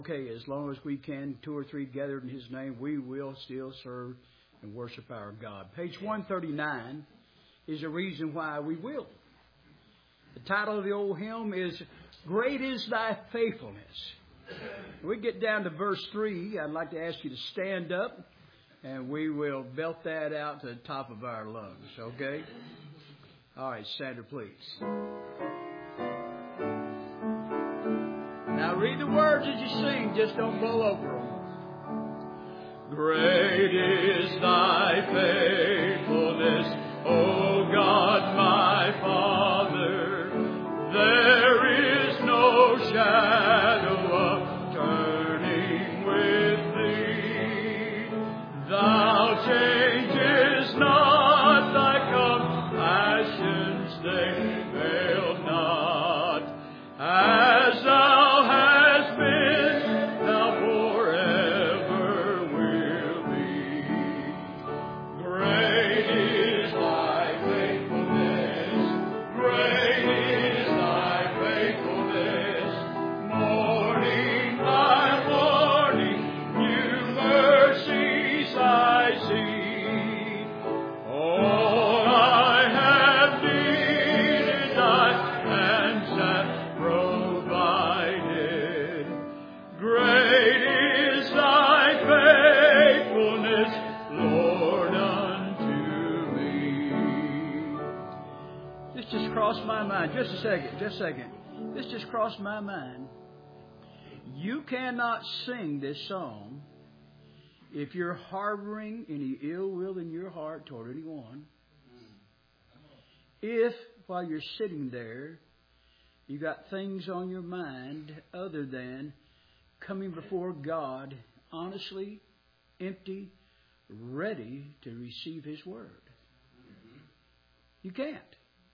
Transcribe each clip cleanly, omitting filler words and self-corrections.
Okay, as long as we can, 2 or 3 gathered in His name, we will still serve and worship our God. Page 139 is a reason why we will. The title of the old hymn is Great is Thy Faithfulness. We get down to verse 3. I'd like to ask you to stand up, and we will belt that out to the top of our lungs, okay? All right, Sandra, please. Now read the words as you sing, just don't blow over them. Great is Thy faithfulness, O God my Father. There is no shadow of turning with Thee. Thou changest not, Thy compassions they fail not. As Thou my mind. Just a second. This just crossed my mind. You cannot sing this song if you're harboring any ill will in your heart toward anyone. If, while you're sitting there, you got things on your mind other than coming before God honestly, empty, ready to receive His Word. You can't.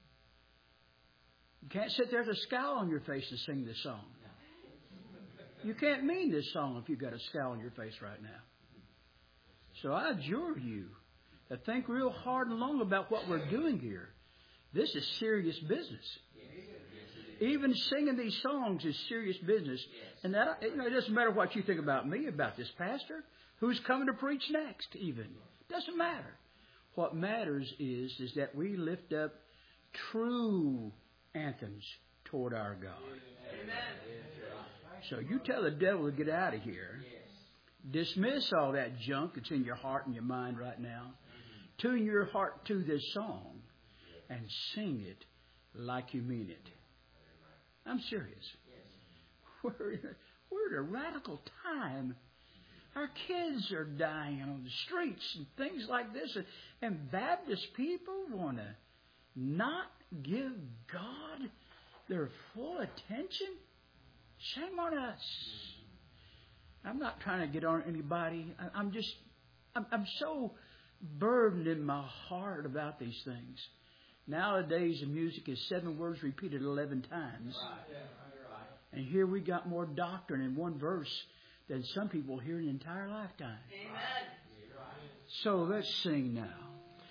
You can't sit there with a scowl on your face and sing this song. You can't mean this song if you've got a scowl on your face right now. So I adjure you to think real hard and long about what we're doing here. This is serious business. Even singing these songs is serious business. And that, it doesn't matter what you think about me, about this pastor, who's coming to preach next even. Doesn't matter. What matters is that we lift up true anthems toward our God. Amen. So you tell the devil to get out of here. Dismiss all that junk that's in your heart and your mind right now. Tune your heart to this song and sing it like you mean it. I'm serious. We're at a radical time. Our kids are dying on the streets and things like this. And Baptist people want to not give God their full attention? Shame on us. I'm not trying to get on anybody. I'm so burdened in my heart about these things. Nowadays, the music is 7 words repeated 11 times. And here we got more doctrine in one verse than some people hear an entire lifetime. Amen. So let's sing now.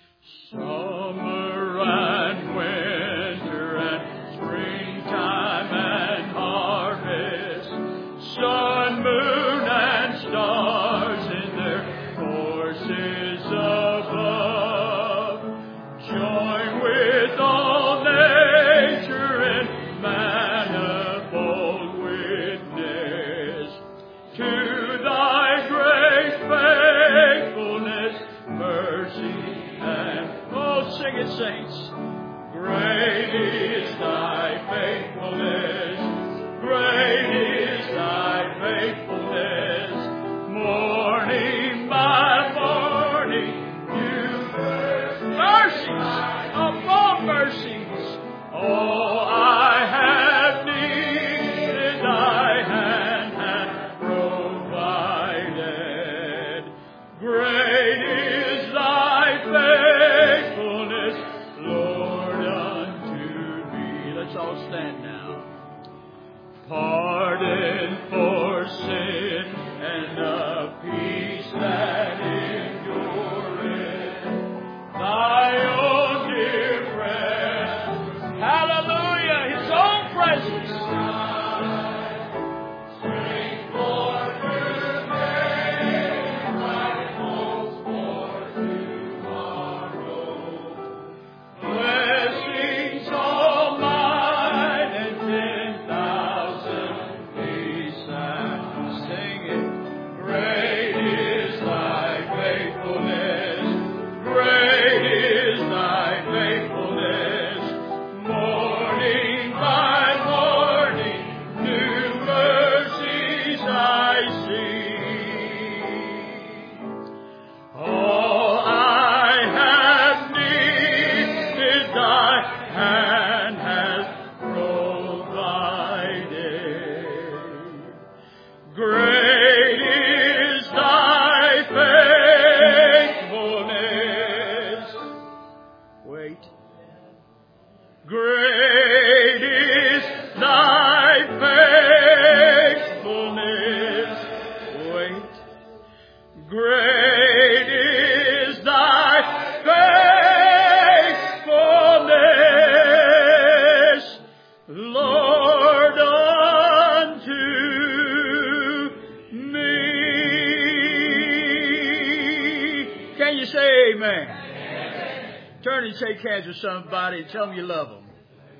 Summer and winter and springtime and harvest, sun, moon, and stars in their courses above, join with all nature in manifold witness to Thy great faithfulness, mercy, sing it, saints. Great is Thy faithfulness. Great is Thy faithfulness. Morning by morning, New mercies upon mercies. All I have needed, Thy hand hath provided. Great is Thy faithfulness. Stand now. Pardon for sin and the peace that endureth. Thy own dear presence. Hallelujah. His own presence. Strength for Great is thy faithfulness. Wait. Great is thy faithfulness. Wait. Great is thy faithfulness, Lord, unto me. Can you say amen? Turn and shake hands with somebody and tell them you love them.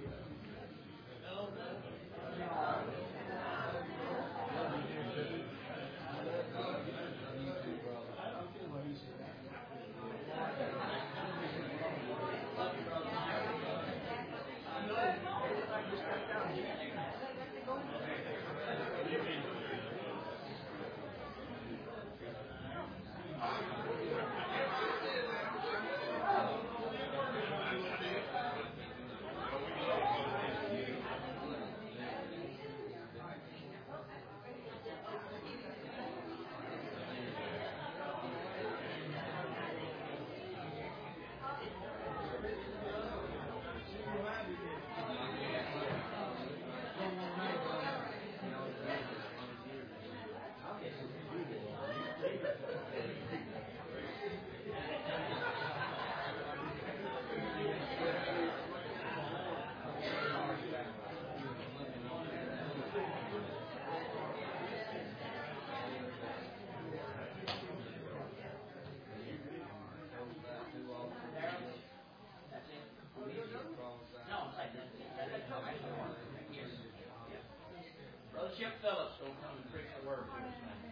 Brother Chip Phillips will come and preach the word for us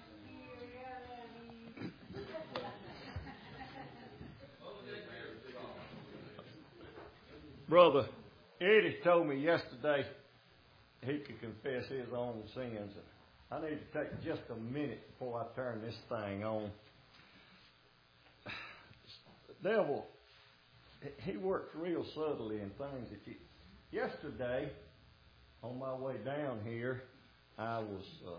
now. Brother Eddie told me yesterday he could confess his own sins. I need to take just a minute before I turn this thing on. The devil, he works real subtly in things that you... Yesterday, on my way down here, I was,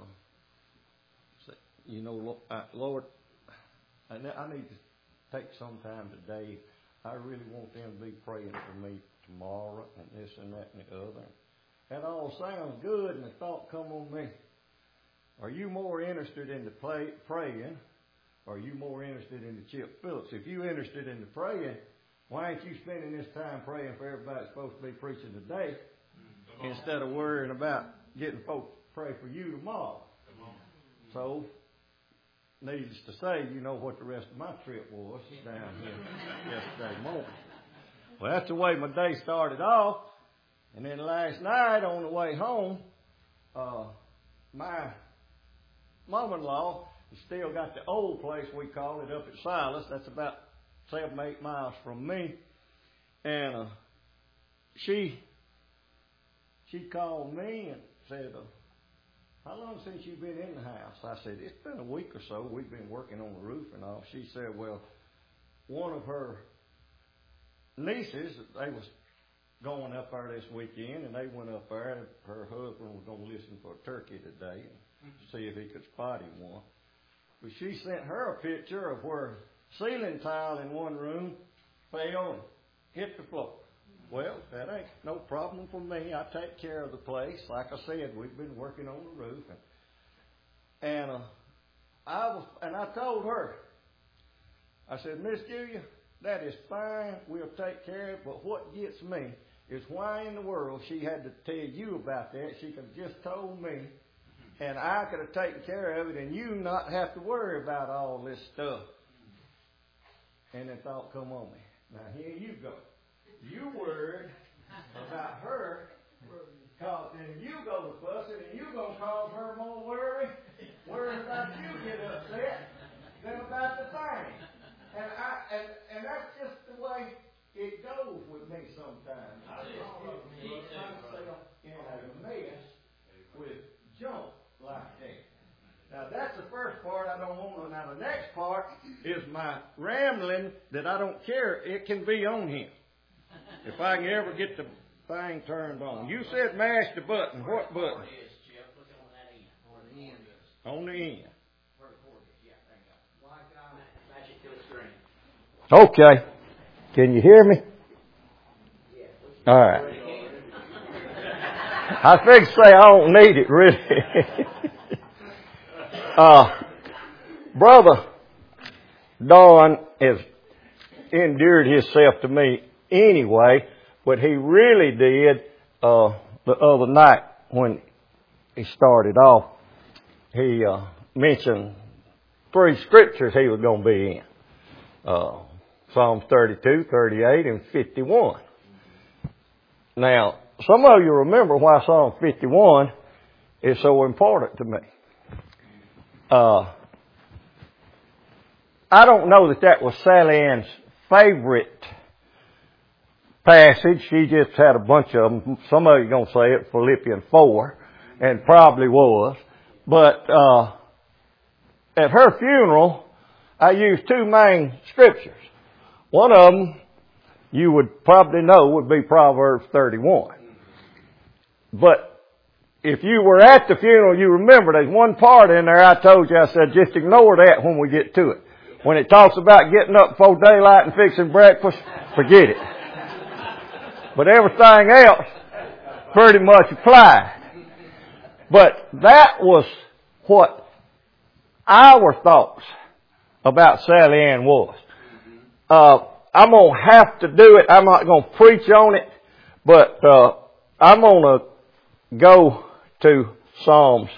Lord, I need to take some time today. I really want them to be praying for me tomorrow and this and that and the other. That all sounds good, and the thought come on me. Are you more interested in the praying, or are you more interested in the Chip Phillips? If you're interested in the praying, why ain't you spending this time praying for everybody that's supposed to be preaching today instead of worrying about getting folks to pray for you tomorrow? So, needless to say, you know what the rest of my trip was down here yesterday morning. Well, that's the way my day started off. And then last night on the way home, my mom-in-law has still got the old place, we call it, up at Silas. That's about 7-8 miles from me. And she called me and said, how long since you've been in the house? I said, it's been a week or so. We've been working on the roof and all. She said, well, one of her nieces, they was going up there this weekend, and they went up there. Her husband was going to listen for a turkey today and see if he could spot him one. But she sent her a picture of where ceiling tile in one room fell and hit the floor. Well, that ain't no problem for me. I take care of the place. Like I said, we've been working on the roof, and I told her, I said, Miss Julia, that is fine. We'll take care of it. But what gets me is why in the world she had to tell you about that. She could have just told me, and I could have taken care of it, and you not have to worry about all this stuff. And the thought come on me. Now here you go. You worried about her, and you go to fussing, and you gonna cause her more worry. Worry about you get upset than about the thing. And that's just the way it goes with me sometimes. I just get myself in a mess with junk like that. Now that's the first part I don't want to. Now the next part is my rambling that I don't care. It can be on him. If I can ever get the thing turned on. You said mash the button. What button? On the end. Yeah, Okay. Can you hear me? All right. I figured to say I don't need it really. Brother Don has endeared himself to me anyway, but he really did the other night when he started off. He mentioned 3 scriptures he was going to be in. Psalms 32, 38, and 51. Now, some of you remember why Psalm 51 is so important to me. I don't know that was Sally Ann's favorite passage. She just had a bunch of them. Some of you are going to say it, Philippians 4, and probably was. But at her funeral, I used 2 main scriptures. One of them, you would probably know, would be Proverbs 31. But if you were at the funeral, you remember there's one part in there I told you, I said, just ignore that when we get to it. When it talks about getting up before daylight and fixing breakfast, forget it. But everything else pretty much applied. But that was what our thoughts about Sally Ann was. I'm going to have to do it. I'm not going to preach on it, but I'm going to go to Psalms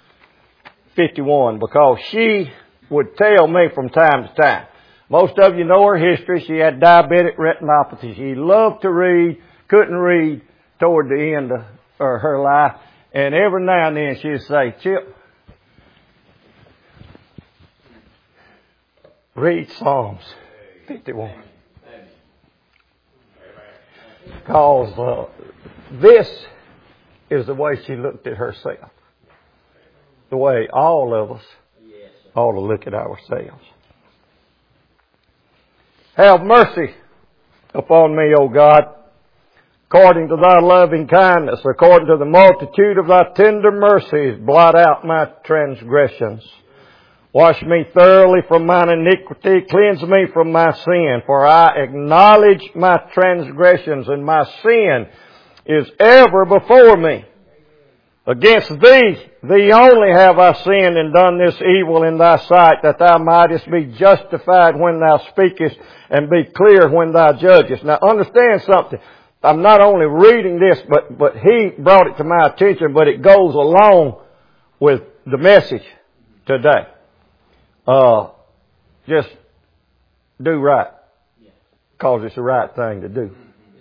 51 because she would tell me from time to time. Most of you know her history. She had diabetic retinopathy. She loved to read, couldn't read toward the end of her life. And every now and then she'd say, Chip, read Psalms 51. Because this is the way she looked at herself. The way all of us ought to look at ourselves. Have mercy upon me, O God, according to thy loving kindness, according to the multitude of thy tender mercies, blot out my transgressions. Wash me thoroughly from mine iniquity, cleanse me from my sin, for I acknowledge my transgressions, and my sin is ever before me. Against thee only have I sinned and done this evil in thy sight, that thou mightest be justified when thou speakest and be clear when thou judgest. Now understand something. I'm not only reading this, but he brought it to my attention, but it goes along with the message today. Just do right. Because it's the right thing to do.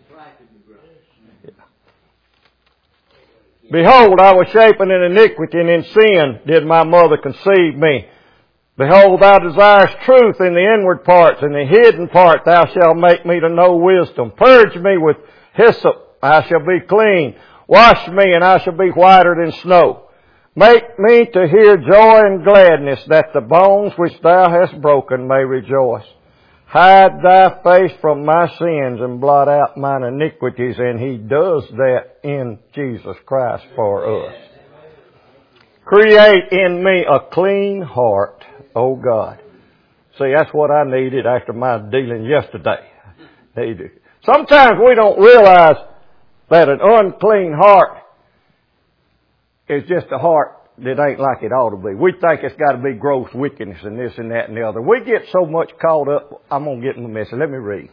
Behold, I was shapen in iniquity, and in sin did my mother conceive me. Behold, thou desirest truth in the inward parts, and the hidden part thou shalt make me to know wisdom. Purge me with hyssop, I shall be clean. Wash me, and I shall be whiter than snow. Make me to hear joy and gladness, that the bones which thou hast broken may rejoice. Hide thy face from my sins and blot out mine iniquities. And he does that in Jesus Christ for us. Create in me a clean heart, O God. See, that's what I needed after my dealing yesterday. Sometimes we don't realize that an unclean heart is just a heart that ain't like it ought to be. We think it's got to be gross wickedness and this and that and the other. We get so much caught up. I'm going to get in the message. Let me read.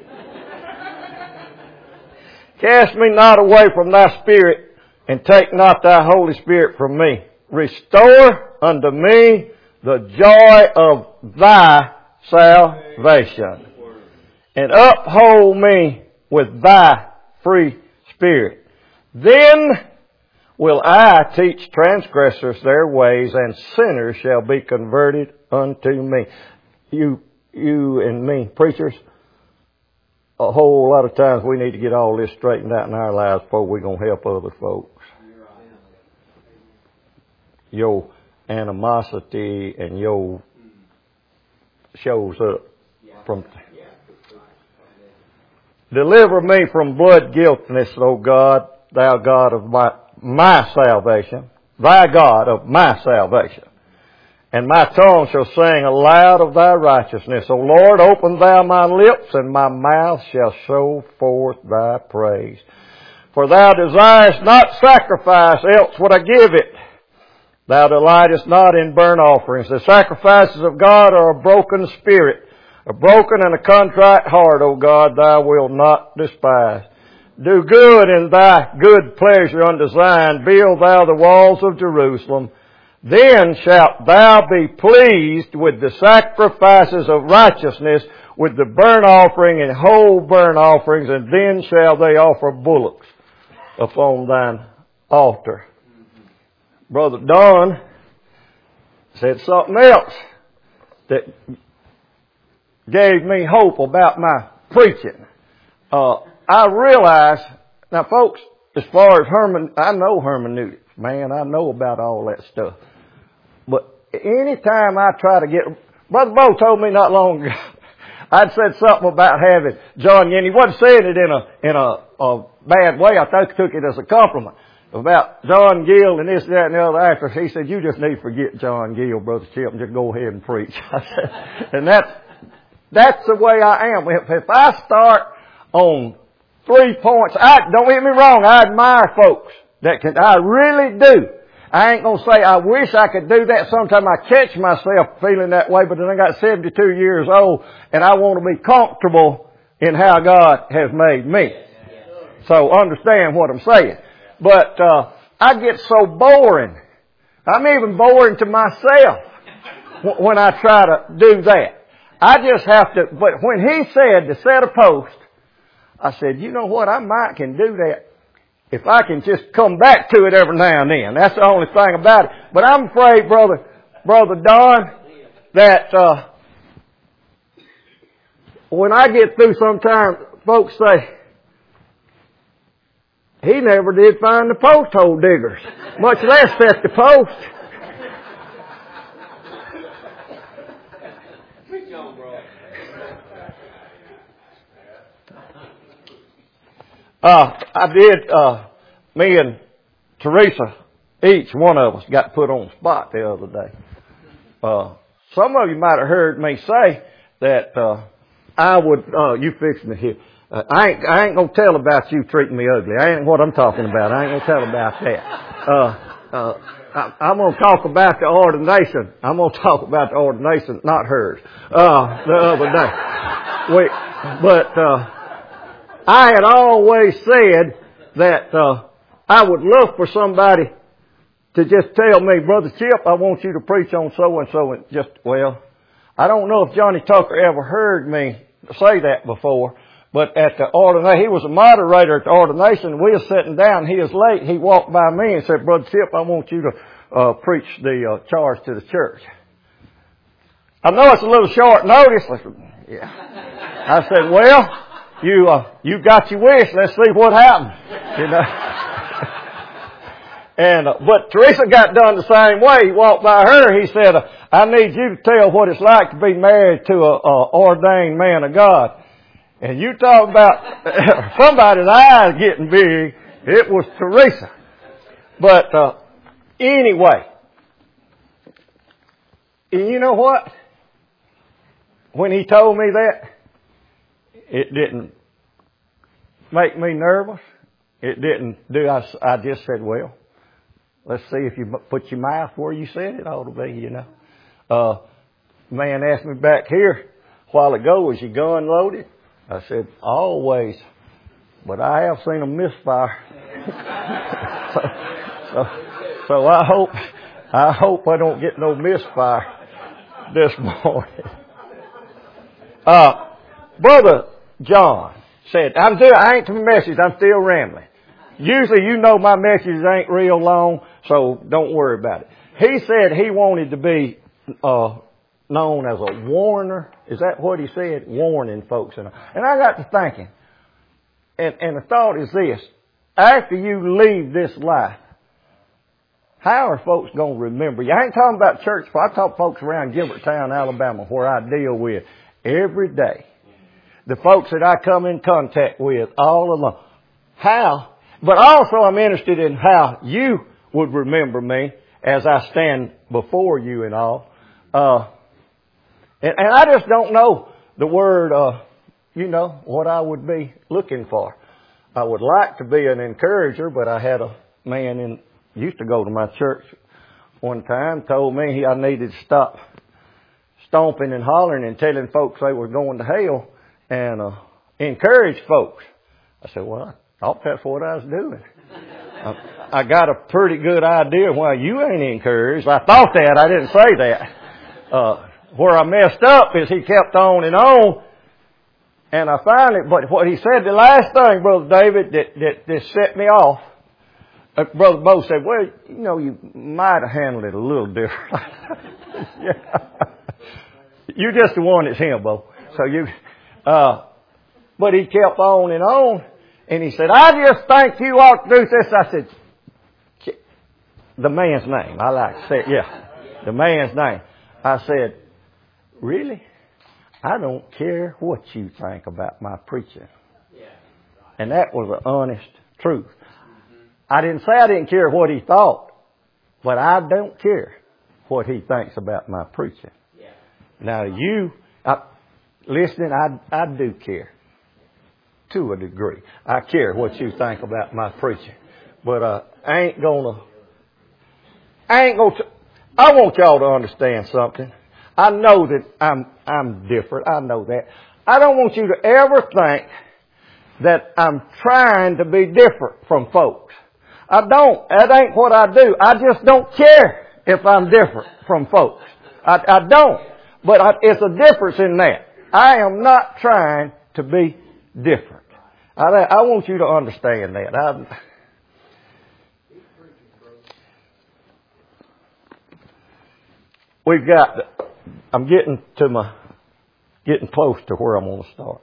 Cast me not away from thy spirit, and take not thy Holy Spirit from me. Restore unto me the joy of thy salvation, and uphold me with thy free spirit. Then will I teach transgressors their ways, and sinners shall be converted unto me. You and me, preachers, a whole lot of times we need to get all this straightened out in our lives before we're going to help other folks. Your animosity and your shows up from... Deliver me from blood guiltiness, O God, thou God of my salvation, thy God of my salvation. and my tongue shall sing aloud of thy righteousness. O Lord, open thou my lips, and my mouth shall show forth thy praise. For thou desirest not sacrifice, else would I give it. Thou delightest not in burnt offerings. The sacrifices of God are a broken spirit, a broken and a contrite heart, O God, thou wilt not despise. Do good in thy good pleasure unto Zion. Build thou the walls of Jerusalem. Then shalt thou be pleased with the sacrifices of righteousness, with the burnt offering and whole burnt offerings, and then shall they offer bullocks upon thine altar. Brother Don said something else that gave me hope about my preaching. I realize, now folks, as far as I know hermeneutics. Man, I know about all that stuff. But anytime I try to Brother Bo told me not long ago, I'd said something about having John Gill. He wasn't saying it in a bad way. I took it as a compliment about John Gill and this, that, and the other actors. He said, you just need to forget John Gill, Brother Chip, and just go ahead and preach. I said, and that's the way I am. If I start on 3 points, don't get me wrong, I admire folks that can, I really do. I ain't gonna say I wish I could do that. Sometimes I catch myself feeling that way, but then I got 72 years old and I want to be comfortable in how God has made me. So understand what I'm saying. But, I get so boring. I'm even boring to myself when I try to do that. I just have to, but when he said to set a post, I said, you know what, I might can do that if I can just come back to it every now and then. That's the only thing about it. But I'm afraid, Brother Don, that, when I get through sometimes, folks say, he never did find the post hole diggers, much less set the post. I did, me and Teresa, each one of us got put on the spot the other day. Some of you might have heard me say that, I would, you fixing it here. I ain't gonna tell about you treating me ugly. I ain't what I'm talking about. I ain't gonna tell about that. I'm gonna talk about the ordination. I'm gonna talk about the ordination, not hers, the other day. I had always said that, I would love for somebody to just tell me, Brother Chip, I want you to preach on so and so, and just, well, I don't know if Johnny Tucker ever heard me say that before, but at the ordination, he was a moderator at the ordination, we were sitting down, he was late, he walked by me and said, Brother Chip, I want you to, preach the, charge to the church. I know it's a little short notice. Yeah. I said, well, you got your wish. Let's see what happens. You know. And, but Teresa got done the same way. He walked by her. He said, I need you to tell what it's like to be married to a ordained man of God. And you talk about somebody's eyes getting big. It was Teresa. But, anyway. And you know what? When he told me that, it didn't make me nervous. It didn't do, I just said, well, let's see if you put your mouth where you said it ought to be, you know. Man asked me back here a while ago, was your gun loaded? I said, always. But I have seen them misfire. so I hope I don't get no misfire this morning. Brother John said, I ain't to the message, I'm still rambling. Usually you know my messages ain't real long, so don't worry about it. He said he wanted to be, known as a warner. Is that what he said? Warning folks. And I got to thinking, and the thought is this, after you leave this life, how are folks going to remember you? I ain't talking about church, I talk folks around Gilberttown, Alabama, where I deal with every day. The folks that I come in contact with all along. How? But also I'm interested in how you would remember me as I stand before you and all. And I just don't know the word, what I would be looking for. I would like to be an encourager, but I had a man used to go to my church one time, told me I needed to stop stomping and hollering and telling folks they were going to hell and encourage folks. I said, well, I thought that's what I was doing. I got a pretty good idea why you ain't encouraged. I thought that. I didn't say that. Where I messed up is he kept on and on. And I finally, but what he said, the last thing, Brother David, that set me off, Brother Bo said, well, you might have handled it a little different. Yeah. You just the one that's him, Bo. So but he kept on and on. And he said, I just think you ought to do this. I said, the man's name. I like to say it. Yeah. The man's name. I said, really? I don't care what you think about my preaching. And that was the honest truth. I didn't say I didn't care what he thought, but I don't care what he thinks about my preaching. Now listening, I do care. To a degree. I care what you think about my preaching. But I want y'all to understand something. I know that I'm different. I know that. I don't want you to ever think that I'm trying to be different from folks. I don't. That ain't what I do. I just don't care if I'm different from folks. I don't. But it's a difference in that. I am not trying to be different. I want you to understand that. I'm getting close to where I'm going to start.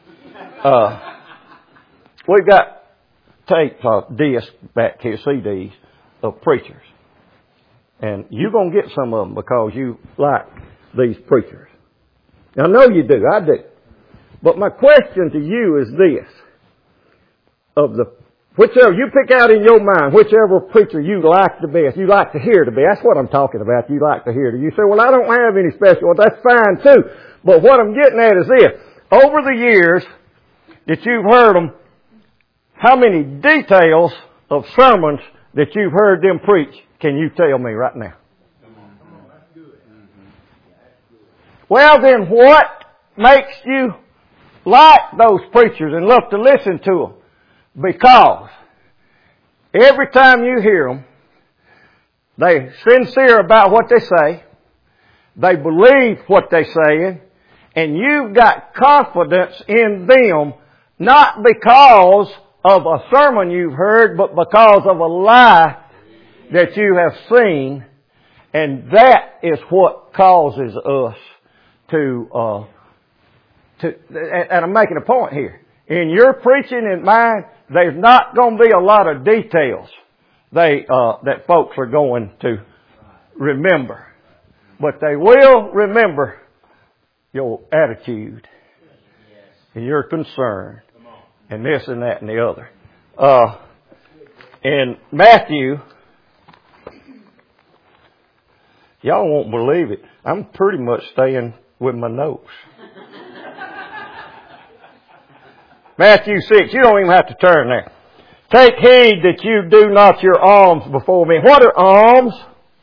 We've got tapes, discs back here, CDs of preachers. And you're going to get some of them because you like these preachers. I know you do. I do. But my question to you is this. Whichever, you pick out in your mind, whichever preacher you like the best, you like to hear the best. That's what I'm talking about. You like to hear. You say, well, I don't have any special. Well, that's fine too. But what I'm getting at is this. Over the years that you've heard them, how many details of sermons that you've heard them preach can you tell me right now? Well, then what makes you like those preachers and love to listen to them? Because every time you hear them, they're sincere about what they say. They believe what they're saying. And you've got confidence in them, not because of a sermon you've heard, but because of a life that you have seen. And that is what causes us to and I'm making a point here. In your preaching and mine, there's not going to be a lot of details that folks are going to remember. But they will remember your attitude and your concern and this and that and the other. In Matthew, y'all won't believe it. I'm pretty much staying with my notes. Matthew 6, you don't even have to turn there. Take heed that you do not your alms before me. What are alms?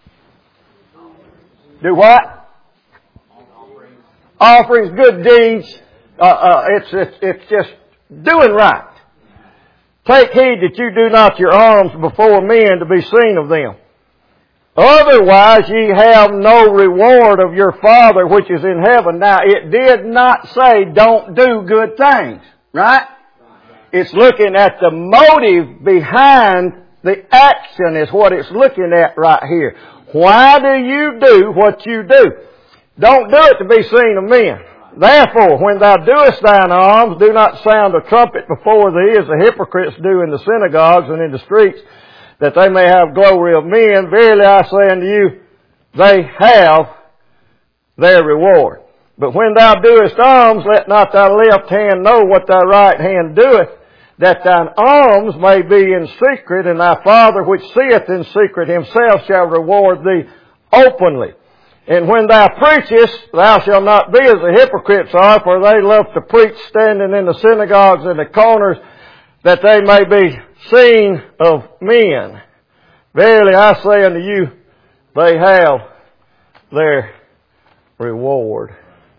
Do what? Offerings, good deeds. It's just doing right. Take heed that you do not your alms before men to be seen of them. Otherwise ye have no reward of your Father which is in heaven. Now it did not say don't do good things. Right? It's looking at the motive behind the action is what it's looking at right here. Why do you do what you do? Don't do it to be seen of men. Therefore, when thou doest thine alms, do not sound a trumpet before thee as the hypocrites do in the synagogues and in the streets, that they may have glory of men. Verily I say unto you, they have their reward. But when thou doest alms, let not thy left hand know what thy right hand doeth, that thine alms may be in secret, and thy Father which seeth in secret himself shall reward thee openly. And when thou preachest, thou shalt not be as the hypocrites are, for they love to preach standing in the synagogues and the corners, that they may be seen of men. Verily I say unto you, they have their reward.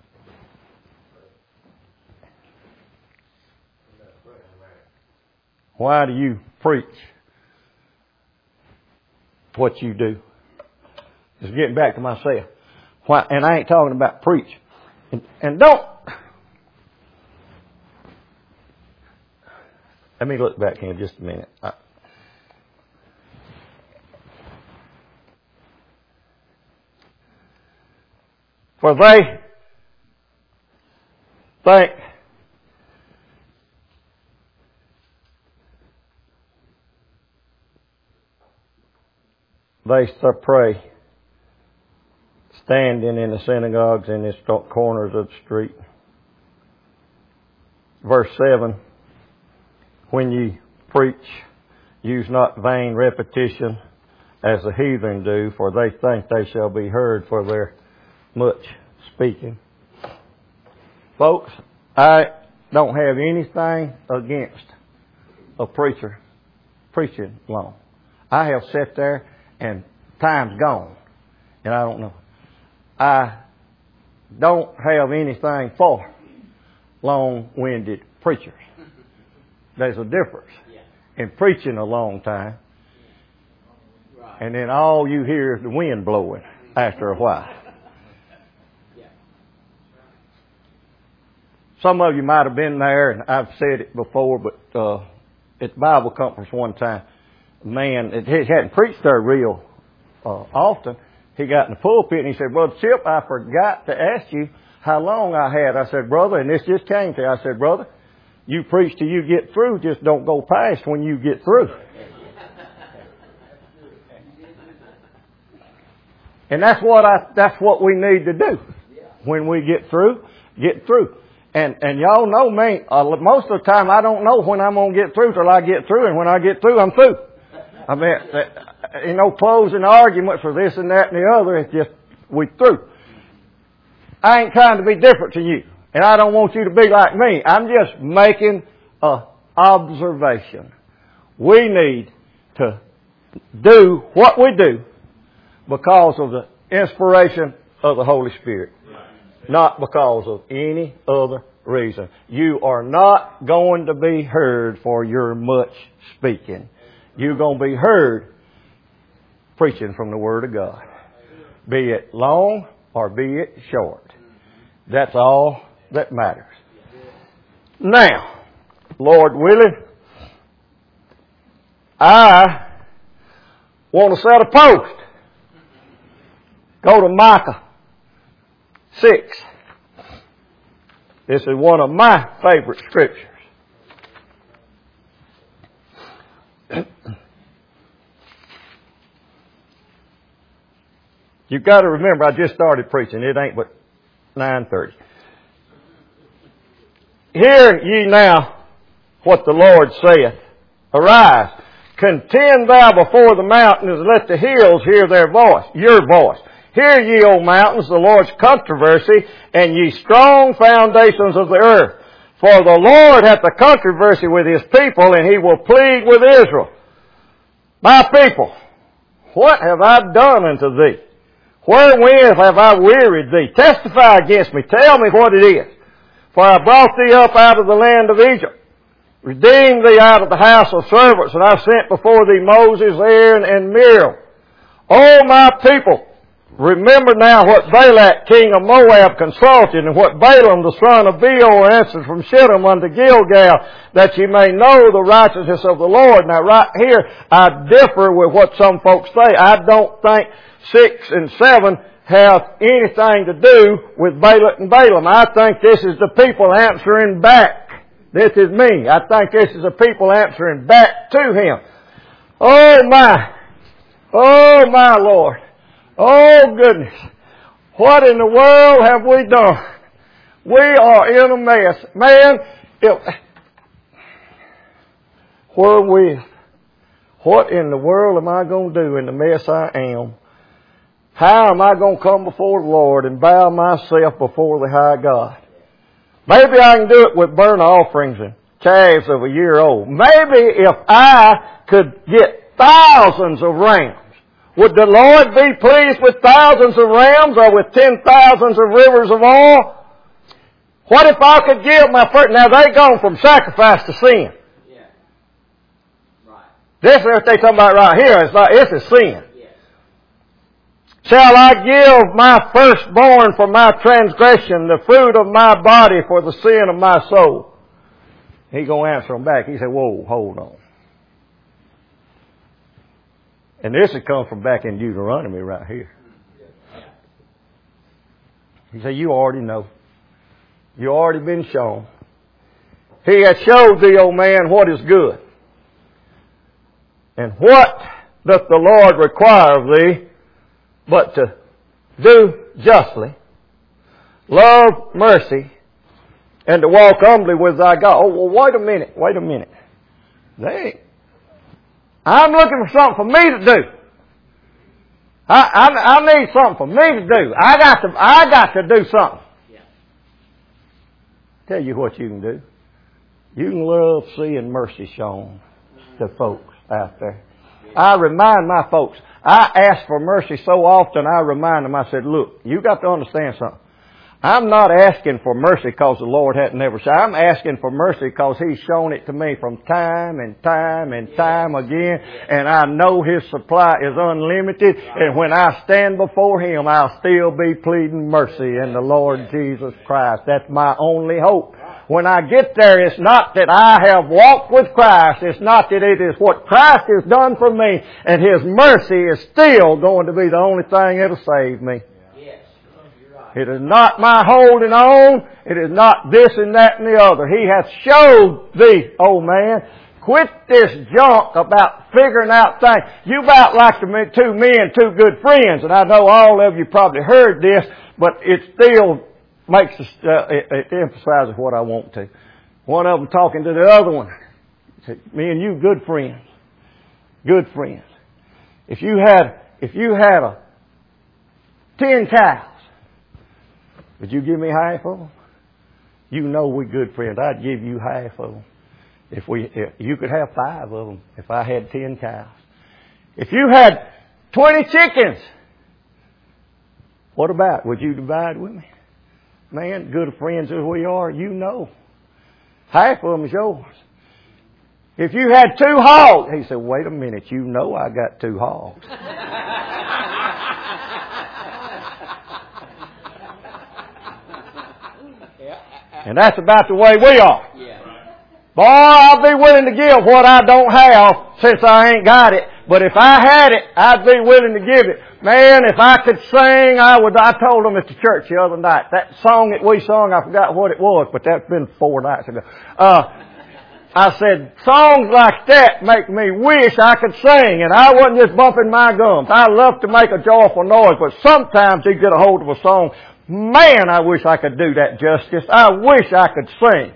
Why do you preach what you do? Just getting back to myself. Why? And I ain't talking about preach. And don't. Let me look back here just a minute. For they think they pray standing in the synagogues and the corners of the street. Verse 7, when ye preach, use not vain repetition as the heathen do, for they think they shall be heard for their much speaking. Folks, I don't have anything against a preacher preaching long. I have sat there and time's gone, and I don't know. I don't have anything for long-winded preachers. There's a difference in preaching a long time, and then all you hear is the wind blowing after a while. Some of you might have been there, and I've said it before, but at the Bible conference one time, a man, he hadn't preached there real often. He got in the pulpit and he said, Brother Chip, I forgot to ask you how long I had. I said, brother, and this just came to you. I said, brother, you preach till you get through, just don't go past when you get through. And that's what we need to do. When we get through, get through. And y'all know me, most of the time I don't know when I'm going to get through till I get through, and when I get through, I'm through. I mean, closing arguments for this and that and the other, it's just, we through. I ain't trying to be different to you, and I don't want you to be like me. I'm just making an observation. We need to do what we do because of the inspiration of the Holy Spirit, not because of any other reason. You are not going to be heard for your much speaking. You're going to be heard preaching from the Word of God, be it long or be it short. That's all that matters. Now, Lord willing, I want to set a post. Go to Micah 6. This is one of my favorite scriptures. You've got to remember, I just started preaching. It ain't but 9:30. Hear ye now what the Lord saith. Arise, contend thou before the mountains, and let the hills hear their voice, your voice. Hear ye, O mountains, the Lord's controversy, and ye strong foundations of the earth. For the Lord hath a controversy with His people, and He will plead with Israel. My people, what have I done unto thee? Wherewith have I wearied thee? Testify against me. Tell me what it is. For I brought thee up out of the land of Egypt, redeemed thee out of the house of servants, and I sent before thee Moses, Aaron, and Miriam. O my people, remember now what Balak, king of Moab, consulted, and what Balaam, the son of Beor, answered from Shittim unto Gilgal, that ye may know the righteousness of the Lord. Now right here, I differ with what some folks say. I don't think 6 and 7 have anything to do with Balak and Balaam. I think this is the people answering back. This is me. I think this is the people answering back to him. Oh my Lord. Oh goodness. What in the world have we done? We are in a mess. Man, wherewith? What in the world am I going to do in the mess I am? How am I going to come before the Lord and bow myself before the high God? Maybe I can do it with burnt offerings and calves of a year old. Maybe if I could get thousands of rams, would the Lord be pleased with thousands of rams or with 10,000s of rivers of oil? What if I could give my first... Now, they gone from sacrifice to sin. Yeah. Right. This is what they talking about right here. It's a sin. Yes. Shall I give my firstborn for my transgression, the fruit of my body for the sin of my soul? He going to answer them back. He said, whoa, hold on. And this has come from back in Deuteronomy right here. He said, you already know. You already been shown. He hath showed thee, O man, what is good. And what doth the Lord require of thee but to do justly, love mercy, and to walk humbly with thy God. Oh, well, wait a minute. I'm looking for something for me to do. I need something for me to do. I got to do something. Yeah. Tell you what you can do. You can love seeing mercy shown to folks out there. I remind my folks. I ask for mercy so often. I remind them. I said, "Look, you got to understand something. I'm not asking for mercy because the Lord hadn't never said. I'm asking for mercy because He's shown it to me from time and time and time again. And I know His supply is unlimited. And when I stand before Him, I'll still be pleading mercy in the Lord Jesus Christ. That's my only hope. When I get there, it's not that I have walked with Christ. It's not that it is what Christ has done for me. And His mercy is still going to be the only thing that'll save me. It is not my holding on. It is not this and that and the other. He hath showed thee, oh man. Quit this junk about figuring out things. You about like two men, two good friends. And I know all of you probably heard this, but it still makes it emphasizes what I want to. One of them talking to the other one. Said, me and you good friends. Good friends. If you had 10 cows, would you give me half of them? You know we're good friends. I'd give you half of them. If you could have 5 of them if I had 10 cows. If you had 20 chickens, what about? Would you divide with me? Man, good friends as we are, you know. Half of them is yours. If you had 2 hogs, he said, wait a minute, you know I got 2 hogs. And that's about the way we are. Boy, I'll be willing to give what I don't have since I ain't got it. But if I had it, I'd be willing to give it. Man, if I could sing, I would. I told them at the church the other night, that song that we sung, I forgot what it was, but that's been 4 nights ago. I said, songs like that make me wish I could sing, and I wasn't just bumping my gums. I love to make a joyful noise, but sometimes you get a hold of a song, man, I wish I could do that justice. I wish I could sing.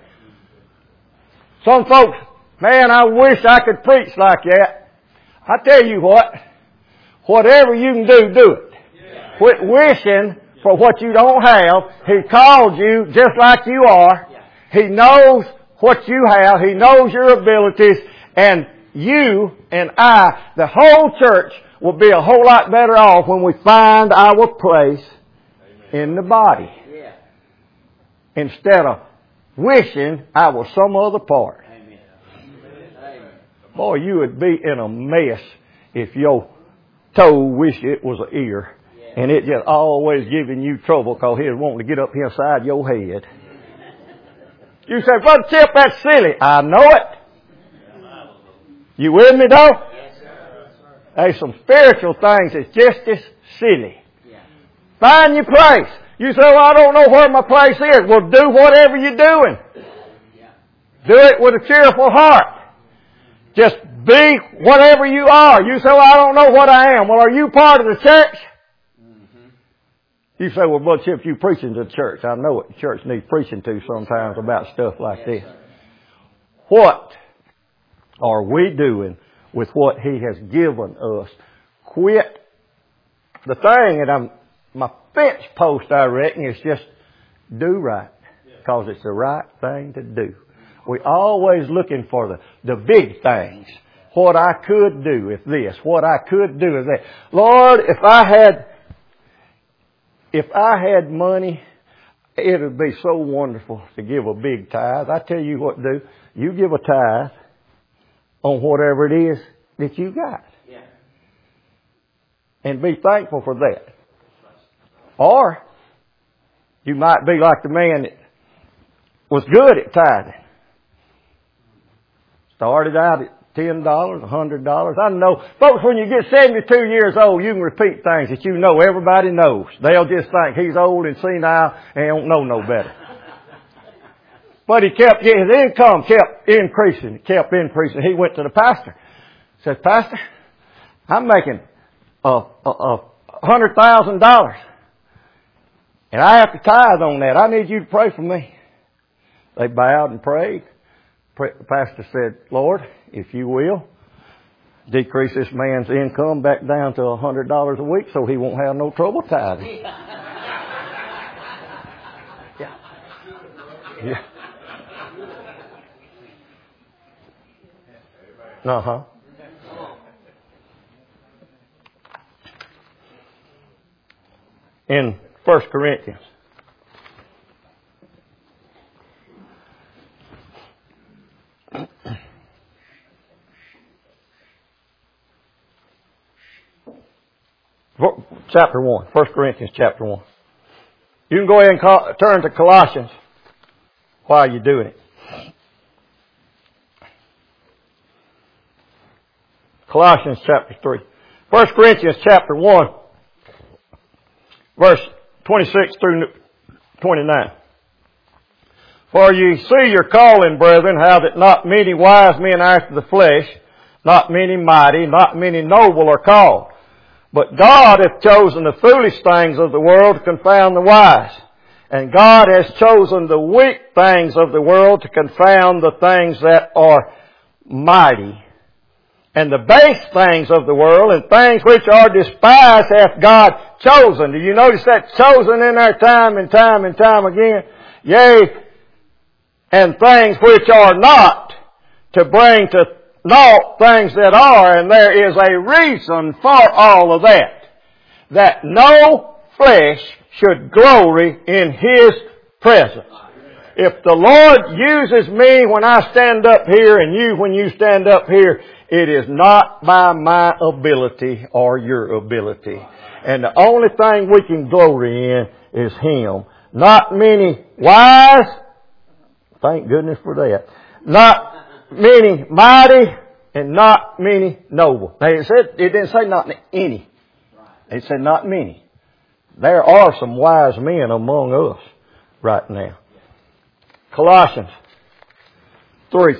Some folks, man, I wish I could preach like that. I tell you what, whatever you can do, do it. Yeah. Quit wishing for what you don't have. He called you just like you are. Yeah. He knows what you have. He knows your abilities. And you and I, the whole church, will be a whole lot better off when we find our place in the body. Yeah. Instead of wishing I was some other part. Amen. Boy, you would be in a mess if your toe wished it was an ear. Yeah. And it just always giving you trouble because it wanting to get up inside your head. You say, Brother Chip, that's silly. I know it. You with me though? Yes, sir. There's some spiritual things that's just as silly. Yeah. Find your place. You say, well, I don't know where my place is. Well, do whatever you're doing. Yeah. Do it with a cheerful heart. Just be whatever you are. You say, well, I don't know what I am. Well, are you part of the church? Mm-hmm. You say, well, Brother Chip, you preaching to the church. I know it. The church needs preaching to sometimes about stuff like this. What are we doing with what He has given us? Quit the thing that my fence post, I reckon, is just do right. Because it's the right thing to do. We're always looking for the big things. What I could do if this. What I could do if that. Lord, if I had money, it would be so wonderful to give a big tithe. I tell you what to do. You give a tithe on whatever it is that you got. Yeah. And be thankful for that. Or, you might be like the man that was good at tithing. Started out at $10, $100. I know, folks, when you get 72 years old, you can repeat things that you know everybody knows. They'll just think he's old and senile and don't know no better. But his income kept increasing. He went to the pastor. Said, Pastor, I'm making $100,000. And I have to tithe on that. I need you to pray for me. They bowed and prayed. The pastor said, Lord, if you will, decrease this man's income back down to $100 a week so he won't have no trouble tithing. Yeah. Uh-huh. In 1 Corinthians. Chapter 1. 1 Corinthians chapter 1. You can go ahead and turn to Colossians while you're doing it. Colossians chapter 3. 1 Corinthians chapter 1. Verse 26 through 29. For ye see your calling, brethren, how that not many wise men after the flesh, not many mighty, not many noble are called. But God hath chosen the foolish things of the world to confound the wise. And God has chosen the weak things of the world to confound the things that are mighty. And the base things of the world and things which are despised hath God chosen. Do you notice that chosen in there time and time and time again? Yea, and things which are not, to bring to naught things that are. And there is a reason for all of that. That no flesh should glory in His presence. If the Lord uses me when I stand up here and you when you stand up here, it is not by my ability or your ability. And the only thing we can glory in is Him. Not many wise, thank goodness for that. Not many mighty, and not many noble. Now it didn't say not any. It said not many. There are some wise men among us right now. Colossians 3.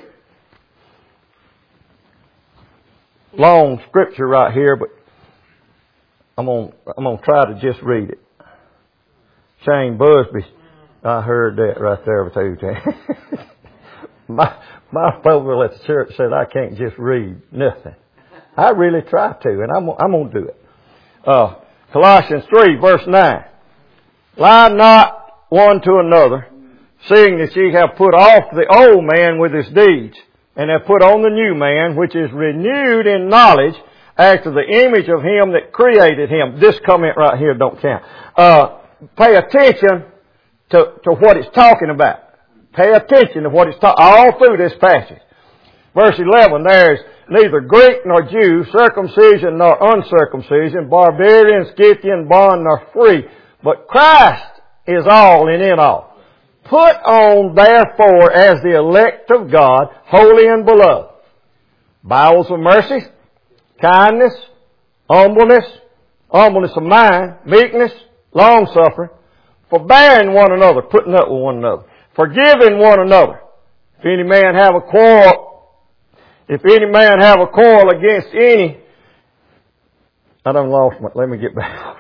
Long scripture right here, but I'm gonna try to just read it. Shane Busby, I heard that right there too. My people at the church said I can't just read nothing. I really try to, and I'm gonna do it. Colossians 3 verse 9. Lie not one to another, seeing that ye have put off the old man with his deeds, and have put on the new man, which is renewed in knowledge after the image of Him that created him. This comment right here don't count. Pay attention to what it's talking about. Pay attention to what it's talking all through this passage. Verse 11, there's neither Greek nor Jew, circumcision nor uncircumcision, barbarian, Scythian, bond nor free, but Christ is all and in all. Put on, therefore, as the elect of God, holy and beloved, bowels of mercy, kindness, humbleness of mind, meekness, long-suffering, forbearing one another, putting up with one another, forgiving one another. If any man have a quarrel against any, I done lost my, let me get back.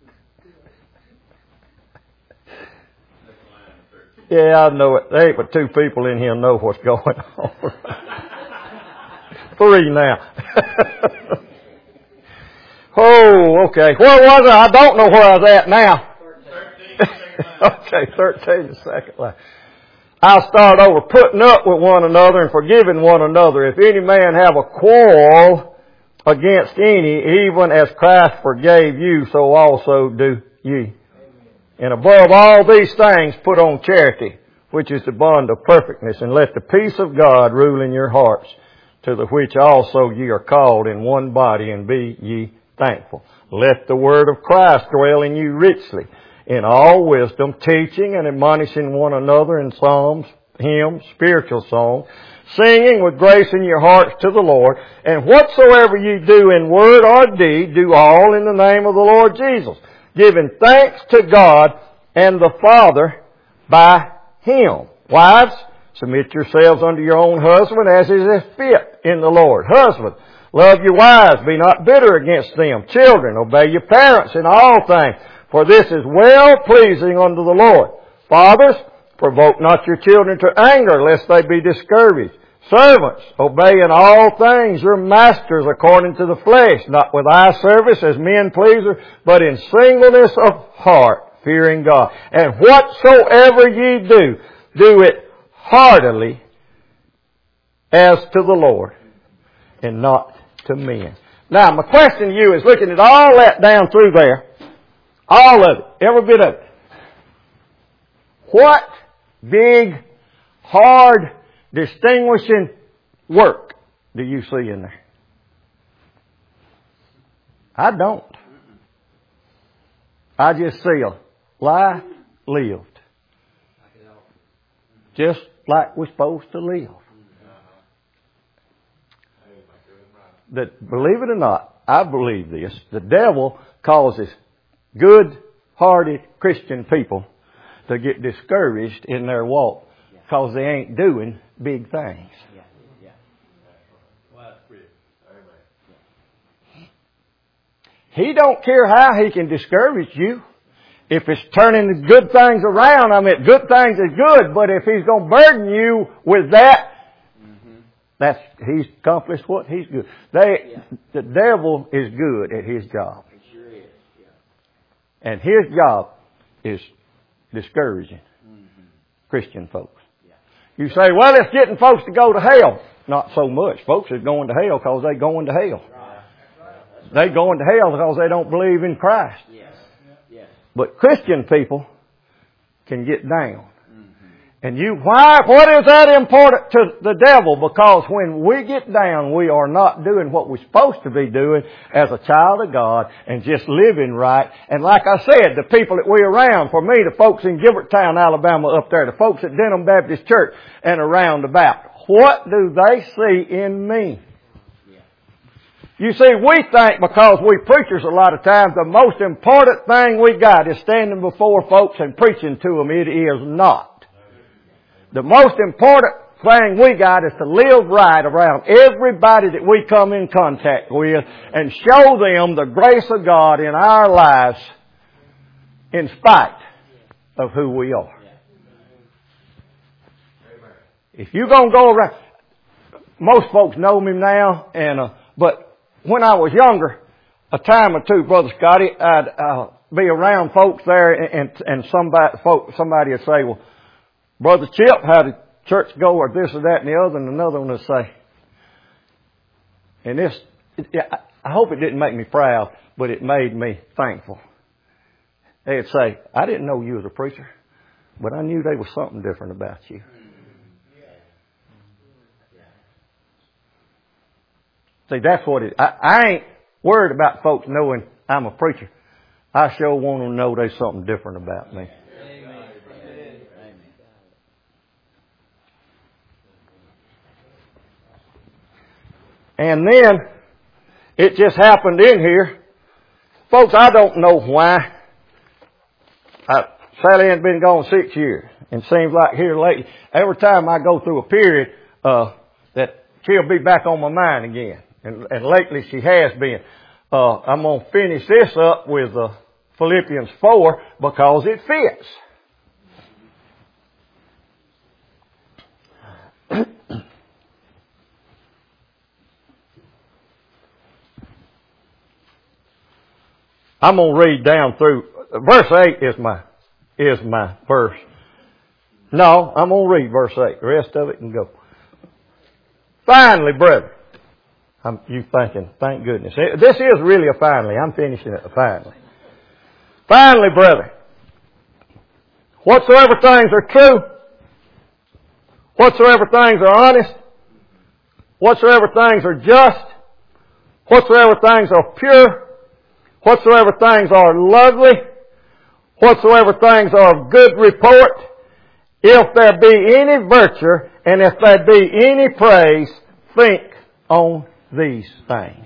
Yeah, I know it. There ain't but two people in here know what's going on. 3 now. Oh, Oh, okay. Where was I? I don't know where I was at now. 13. Okay, 13 the second line. I'll start over. Putting up with one another and forgiving one another. If any man have a quarrel against any, even as Christ forgave you, so also do ye. And above all these things, put on charity, which is the bond of perfectness, and let the peace of God rule in your hearts, to the which also ye are called in one body, and be ye thankful. Let the word of Christ dwell in you richly, in all wisdom, teaching and admonishing one another in psalms, hymns, spiritual songs, singing with grace in your hearts to the Lord. And whatsoever ye do in word or deed, do all in the name of the Lord Jesus, giving thanks to God and the Father by Him. Wives, submit yourselves unto your own husband as is fit in the Lord. Husbands, love your wives, be not bitter against them. Children, obey your parents in all things, for this is well pleasing unto the Lord. Fathers, provoke not your children to anger, lest they be discouraged. Servants, obey in all things your masters according to the flesh, not with eye service as men pleasers, but in singleness of heart, fearing God. And whatsoever ye do, do it heartily as to the Lord, and not to men. Now, my question to you is, looking at all that down through there, all of it, every bit of it, what big, hard, distinguishing work do you see in there? I don't. I just see a life lived. Just like we're supposed to live. That, believe it or not, I believe this, the devil causes good-hearted Christian people to get discouraged in their walk because they ain't doing big things. He don't care how he can discourage you. If it's turning the good things around, I mean, good things is good, but if he's going to burden you with that, he's accomplished what he's good. The devil is good at his job. And his job is discouraging Christian folks. You say, well, it's getting folks to go to hell. Not so much. Folks are going to hell because they're going to hell. They're going to hell because they don't believe in Christ. But Christian people can get down. And what is that important to the devil? Because when we get down, we are not doing what we're supposed to be doing as a child of God and just living right. And like I said, the people that we're around, for me, the folks in Gilbertown, Alabama up there, the folks at Denham Baptist Church and around about, what do they see in me? You see, we think because we preachers a lot of times, the most important thing we got is standing before folks and preaching to them. It is not. The most important thing we got is to live right around everybody that we come in contact with and show them the grace of God in our lives in spite of who we are. If you're going to go around, most folks know me now, but when I was younger, a time or two, Brother Scotty, I'd be around folks there and somebody would say, well, Brother Chip, how did church go, or this or that and the other, and another one would say, and this, I hope it didn't make me proud, but it made me thankful. They'd say, I didn't know you was a preacher, but I knew there was something different about you. See, that's what it is. I ain't worried about folks knowing I'm a preacher. I sure want them to know there's something different about me. And then, it just happened in here. Folks, I don't know why. Sally ain't been gone 6 years. And seems like here lately, every time I go through a period, that she'll be back on my mind again. And lately she has been. I'm going to finish this up with Philippians 4 because it fits. I'm going to read down through. Verse 8 is my verse. No, I'm going to read verse 8. The rest of it can go. Finally, brethren. You thinking, thank goodness. This is really a finally. I'm finishing it finally. Finally, brethren. Whatsoever things are true. Whatsoever things are honest. Whatsoever things are just. Whatsoever things are pure. Whatsoever things are lovely. Whatsoever things are of good report. If there be any virtue, and if there be any praise, think on these things.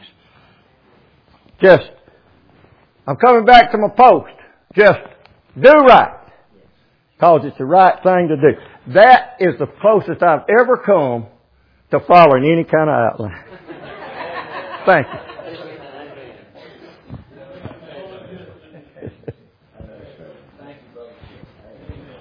I'm coming back to my post. Just do right. Because it's the right thing to do. That is the closest I've ever come to following any kind of outline. Thank you.